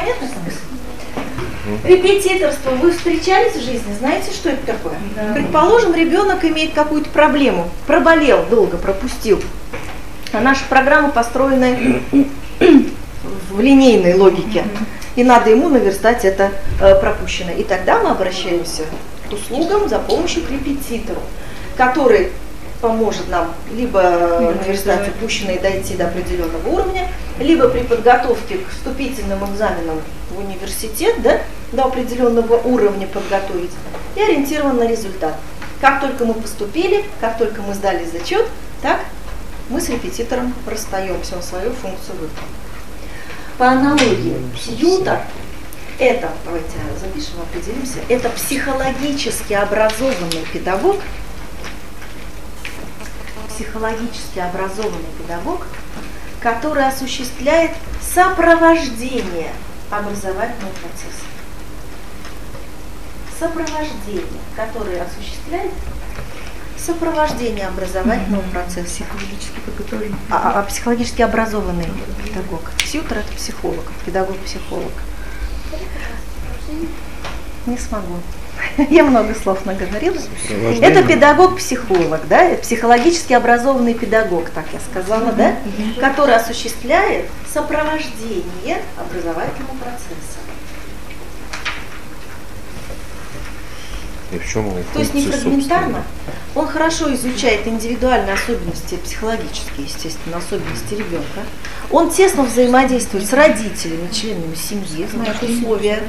Понятно смысл? Репетиторство вы встречались в жизни? Знаете, что это такое? Да. Предположим, ребенок имеет какую-то проблему, проболел, долго пропустил. А наша программа построена в линейной логике. И надо ему наверстать это пропущенное. И тогда мы обращаемся к услугам за помощью к репетитору, который поможет нам либо наверстать упущенное и дойти до определенного уровня, либо при подготовке к вступительным экзаменам в университет, да, до определенного уровня подготовить и ориентирован на результат. Как только мы поступили, как только мы сдали зачет, так мы с репетитором расстаемся, он свою функцию выполнил. По аналогии, тьютор – это, давайте запишем, определимся, это психологически образованный педагог, который осуществляет сопровождение образовательного процесса. Сопровождение образовательного процесса. Психологически образованный педагог. Тьютор – это психолог, педагог-психолог. Не смогу. Я много слов наговорила. Это педагог-психолог, да, это психологически образованный педагог, так я сказала, да, который осуществляет сопровождение образовательного процесса. И в чем его То есть не фрагментарно. Он хорошо изучает индивидуальные особенности, психологические, естественно, особенности ребенка. Он тесно взаимодействует с родителями, членами семьи, знает условия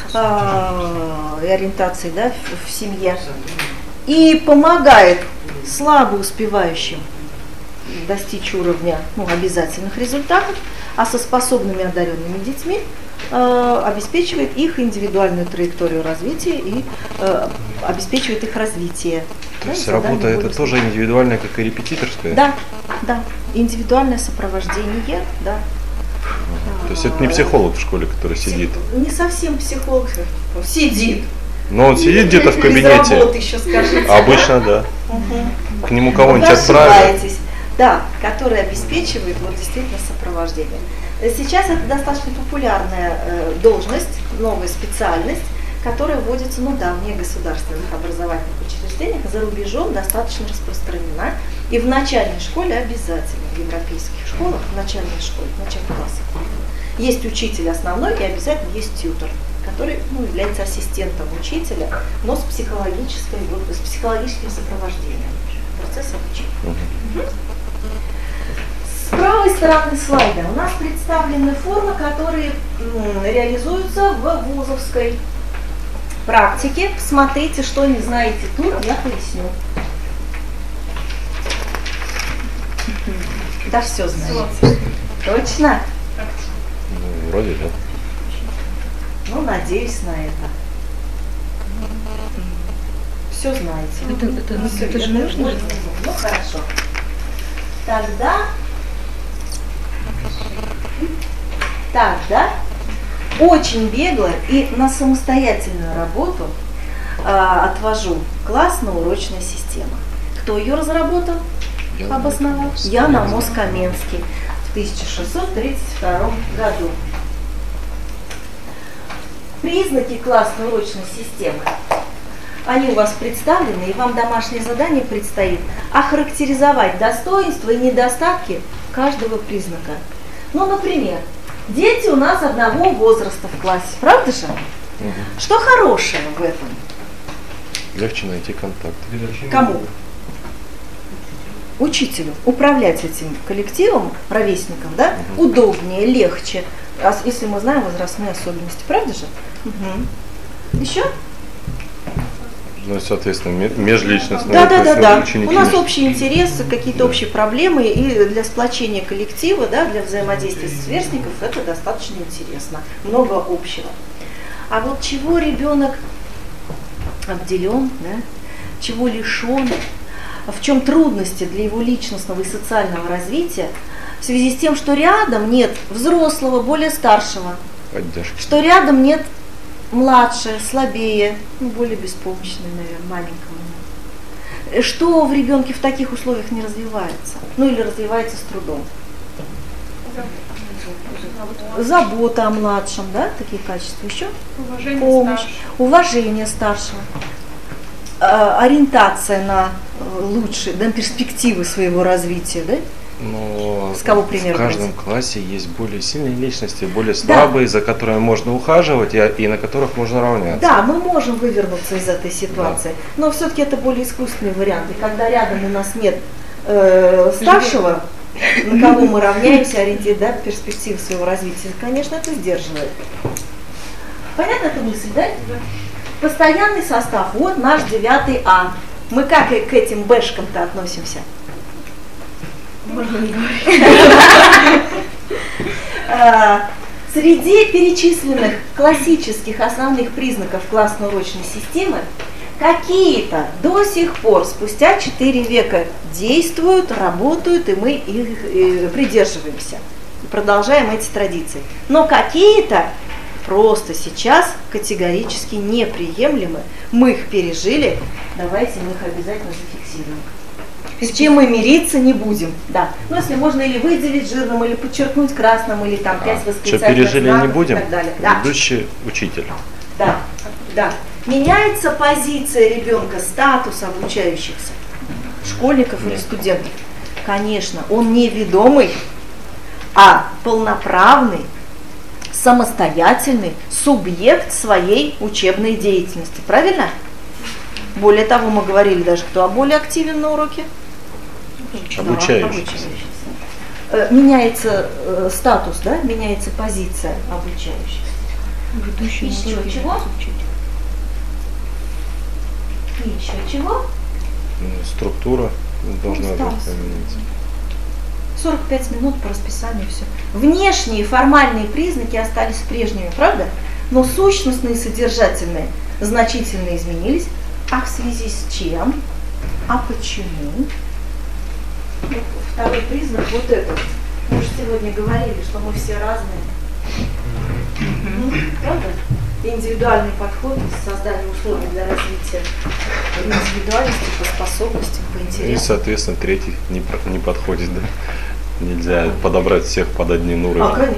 и ориентации, да, в семье. И помогает слабо успевающим достичь уровня обязательных результатов, а со способными одаренными детьми обеспечивает их индивидуальную траекторию развития и обеспечивает их развитие. То есть работа это тоже индивидуальная, как и репетиторская? Да, да. Индивидуальное сопровождение, да. То есть это не психолог в школе, который сидит? Не совсем психолог, сидит. Но он сидит где-то в кабинете. Без работы еще скажите. Обычно, да. К нему кого-нибудь отправят. Да, который обеспечивает действительно сопровождение. Сейчас это достаточно популярная должность, новая специальность, которая вводится, в негосударственных образовательных учреждениях, за рубежом достаточно распространена. И в начальной школе обязательно, в европейских школах, в начальной школе, в начальных классах. Есть учитель основной и обязательно есть тьютор, который является ассистентом учителя, но с психологическим сопровождением процесса обучения. С правой стороны слайда у нас представлены формы, которые реализуются в вузовской практике. Смотрите, что не знаете тут, я поясню. Да, все знаете. Точно? Вроде да. Надеюсь на это. Все знаете. Это же нужно. Хорошо. Тогда очень бегло и на самостоятельную работу отвожу классно-урочная система. Кто ее разработал? Обосновал? Ян Амос Каменский в 1632 году. Признаки классно-урочной системы. Они у вас представлены, и вам домашнее задание предстоит охарактеризовать достоинства и недостатки каждого признака. Например, дети у нас одного возраста в классе, правда же? Что хорошего в этом? Легче найти контакт. Кому? Учителю. Управлять этим коллективом, ровесником, да? Удобнее, легче, если мы знаем возрастные особенности, правда же? Еще? Соответственно, межличностные ученики. У нас общие интересы, какие-то общие проблемы, и для сплочения коллектива, для взаимодействия сверстников это достаточно интересно. Много общего. А вот чего ребенок обделен, чего лишен, в чем трудности для его личностного и социального развития, в связи с тем, что рядом нет взрослого, более старшего, поддержки, что рядом нет младшее, слабее, более беспомощное, наверное, маленькому. Что в ребенке в таких условиях не развивается? Или развивается с трудом? Забота о младшем, да, такие качества. Еще? Уважение старшего. Ориентация на лучшие, на перспективы своего развития, да? Но с кого пример в каждом брать? классе есть более сильные личности, более слабые, за которыми можно ухаживать и на которых можно равняться. Да, мы можем вывернуться из этой ситуации, но все-таки это более искусственный вариант. И когда рядом у нас нет старшего, на кого мы равняемся, ориентируем, да, перспективы своего развития, конечно, это сдерживает. Понятна эта мысль, да? Постоянный состав. Вот наш 9 А. Мы как к этим бэшкам-то относимся? Среди перечисленных классических основных признаков классно-урочной системы какие-то до сих пор, спустя 4 века, действуют, работают, и мы их придерживаемся. И продолжаем эти традиции. Но какие-то просто сейчас категорически неприемлемы. Мы их пережили, давайте мы их обязательно зафиксируем. С чем мы мириться не будем. Да. Ну, если можно или выделить жирным, или подчеркнуть красным, или там 5 восклицательных что пережили знаков не будем? И так далее. Предыдущий учитель. Да, да. Меняется позиция ребенка, статус обучающихся, школьников или студентов. Конечно, он не ведомый, а полноправный, самостоятельный субъект своей учебной деятельности. Правильно? Более того, мы говорили даже, кто более активен на уроке? Обучающийся. Меняется статус, да? Меняется позиция обучающихся. Еще чего? Еще чего? Структура должна быть поменяться. 45 минут по расписанию, все. Внешние формальные признаки остались прежними, правда? Но сущностные и содержательные значительно изменились. А в связи с чем? А почему? Второй признак вот этот. Мы же сегодня говорили, что мы все разные. Правда? Индивидуальный подход к созданию условий для развития индивидуальности, по способностям, по интересам. И, соответственно, третий не подходит, да? Нельзя подобрать всех под одним уровнем.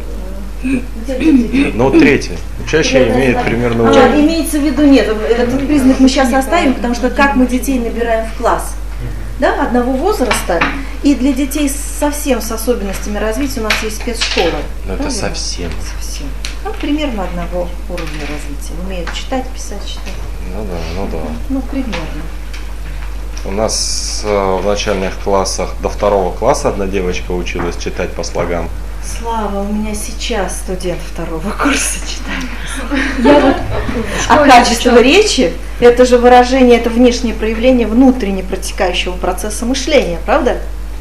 Но третий. Учащий имеет примерно уровень. Имеется в виду, нет, этот признак мы сейчас оставим, потому что как мы детей набираем в класс, да, одного возраста, и для детей совсем с особенностями развития у нас есть спецшколы. Но это совсем. Совсем. Ну, примерно одного уровня развития. Умеют читать, писать, читать. Ну да. Ну, примерно. У нас в начальных классах до 2 класса одна девочка училась читать по слогам. Слава, у меня сейчас студент 2 курса читает. А качество речи – это же выражение, это внешнее проявление внутренне протекающего процесса мышления, правда?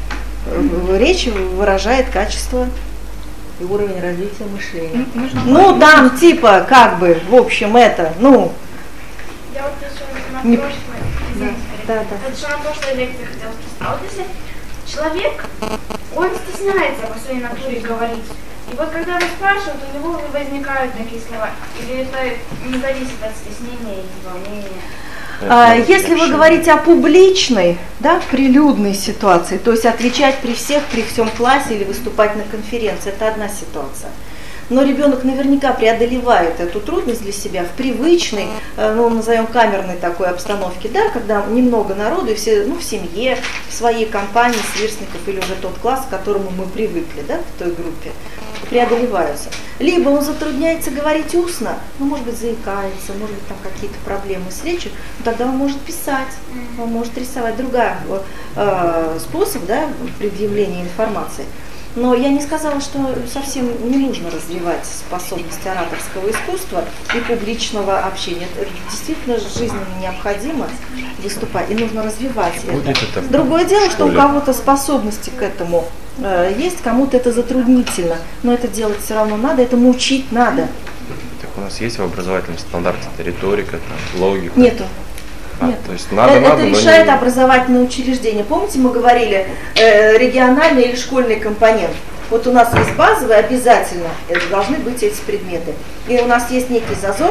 Речь выражает качество и уровень развития мышления. Ну, там типа, как бы, в общем, это, ну… Я вот еще на прошлой, Да. это еще на прошлой лекции хотела спросить. А вот если человек, он стесняется по своей натуре говорить, и вот когда его спрашивают, у него возникают такие слова, или это не зависит от стеснения и волнения? Если вы говорите о публичной, да, прилюдной ситуации, то есть отвечать при всех, при всем классе или выступать на конференции, это одна ситуация. Но ребенок наверняка преодолевает эту трудность для себя в привычной, ну, назовем камерной такой обстановке, да, когда немного народу, и все, ну, в семье, в своей компании, сверстников или уже тот класс, к которому мы привыкли, да, в той группе, преодолеваются. Либо он затрудняется говорить устно, ну, может быть, заикается, может быть, там какие-то проблемы с речью, но тогда он может писать, он может рисовать. Другой способ, да, предъявления информации. Но я не сказала, что совсем не нужно развивать способности ораторского искусства и публичного общения. Это действительно жизненно необходимо выступать, и нужно развивать это. Другое дело, что у кого-то способности к этому есть, кому-то это затруднительно, но это делать все равно надо, этому учить надо. Так у нас есть в образовательном стандарте риторика, там, логика? Нету. Нет. То есть надо, это решает образовательное учреждение. Помните, мы говорили региональный или школьный компонент. Вот у нас есть базовый, обязательно это должны быть эти предметы. И у нас есть некий зазор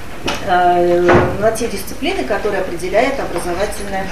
на те дисциплины, которые определяет образовательное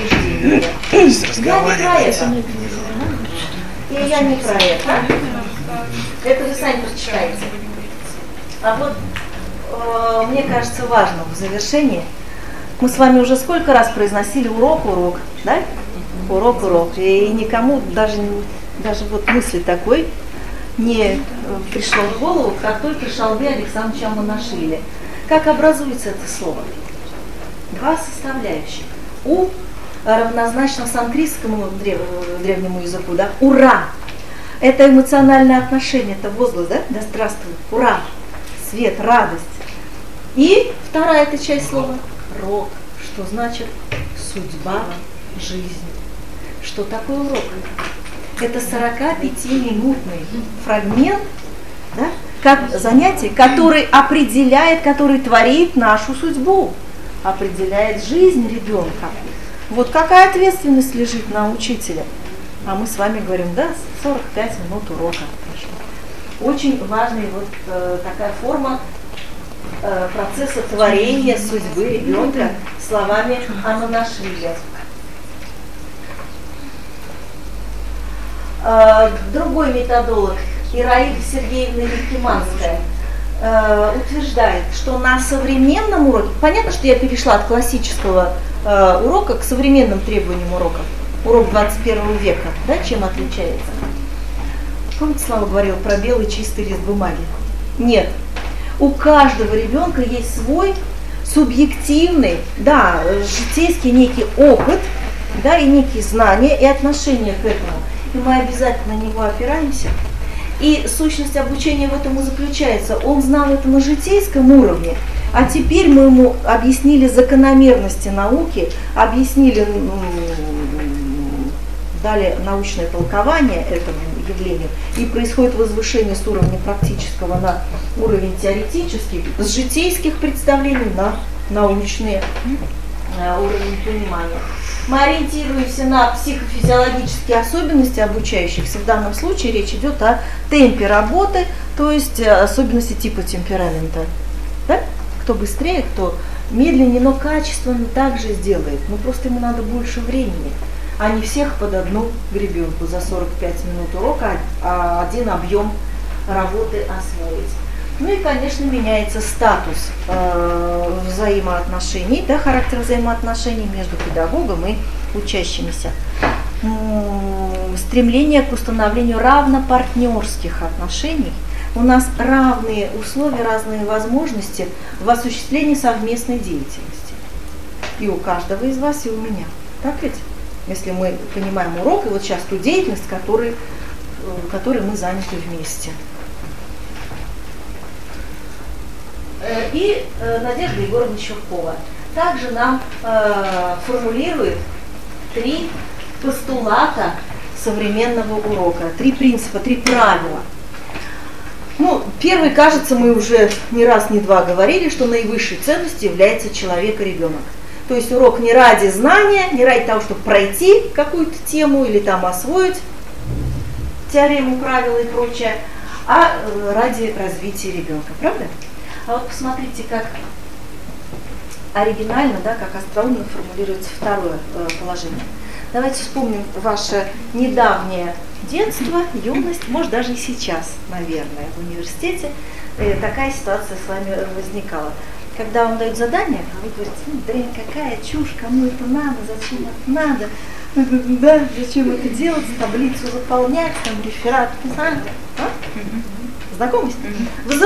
учреждение. Я не про это. И я не про это. Это вы сами прочитаете. А вот мне кажется важным в завершении, мы с вами уже сколько раз произносили урок, да? Урок. И никому даже вот мысли такой не пришло в голову, как только Шалве Александровича Манашвили. Как образуется это слово? Два составляющих. У равнозначно санскритскому древнему языку, да? Ура! Это эмоциональное отношение, это возглас, да? Да здравствуй, ура! Свет, радость. И вторая эта часть слова рок, что значит судьба, жизнь. Что такое урок? Это 45-минутный фрагмент, да, как занятие, который определяет, который творит нашу судьбу, определяет жизнь ребенка. Вот какая ответственность лежит на учителя. А мы с вами говорим, да, 45 минут урока прошло. Очень важная вот такая форма процесса творения судьбы ребенка словами Аманашвили. Другой методолог, Ираида Сергеевна Якиманская, утверждает, что на современном уроке, понятно, что я перешла от классического урока к современным требованиям урока, урок 21 века, да, чем отличается? Помните, Слава говорил про белый чистый лист бумаги? Нет. У каждого ребенка есть свой субъективный, да, житейский некий опыт, да, и некие знания и отношения к этому. И мы обязательно на него опираемся. И сущность обучения в этом и заключается. Он знал это на житейском уровне, а теперь мы ему объяснили закономерности науки, объяснили, дали научное толкование этому явлению, и происходит возвышение с уровня практического на уровень теоретический, с житейских представлений на научные уровень понимания. Мы ориентируемся на психофизиологические особенности обучающихся. В данном случае речь идет о темпе работы, то есть особенности типа темперамента. Да? Кто быстрее, кто медленнее, но качественно также сделает. Но просто ему надо больше времени, а не всех под одну гребенку за 45 минут урока, а один объем работы освоить. Ну и, конечно, меняется статус взаимоотношений, да, характер взаимоотношений между педагогом и учащимися. Стремление к установлению равнопартнерских отношений. У нас равные условия, разные возможности в осуществлении совместной деятельности. И у каждого из вас, и у меня. Так ведь? Если мы понимаем урок, и вот сейчас ту деятельность, которой мы заняты вместе. И Надежда Егоровна Щуркова также нам формулирует 3 постулата современного урока, 3 принципа, 3 правила. Ну, первый, кажется, мы уже не раз, не два говорили, что наивысшей ценностью является человек и ребенок. То есть урок не ради знания, не ради того, чтобы пройти какую-то тему или там освоить теорему, правила и прочее, а ради развития ребенка. Правда? А вот посмотрите, как оригинально, да, как остроумно формулируется второе положение. Давайте вспомним ваше недавнее детство, юность, может даже и сейчас, наверное, в университете такая ситуация с вами возникала. Когда вам дают задание, а вы говорите, дрянь, какая чушь, кому это надо, зачем это надо, да, зачем это делать, таблицу заполнять, там реферат писать. Знакомы с ним?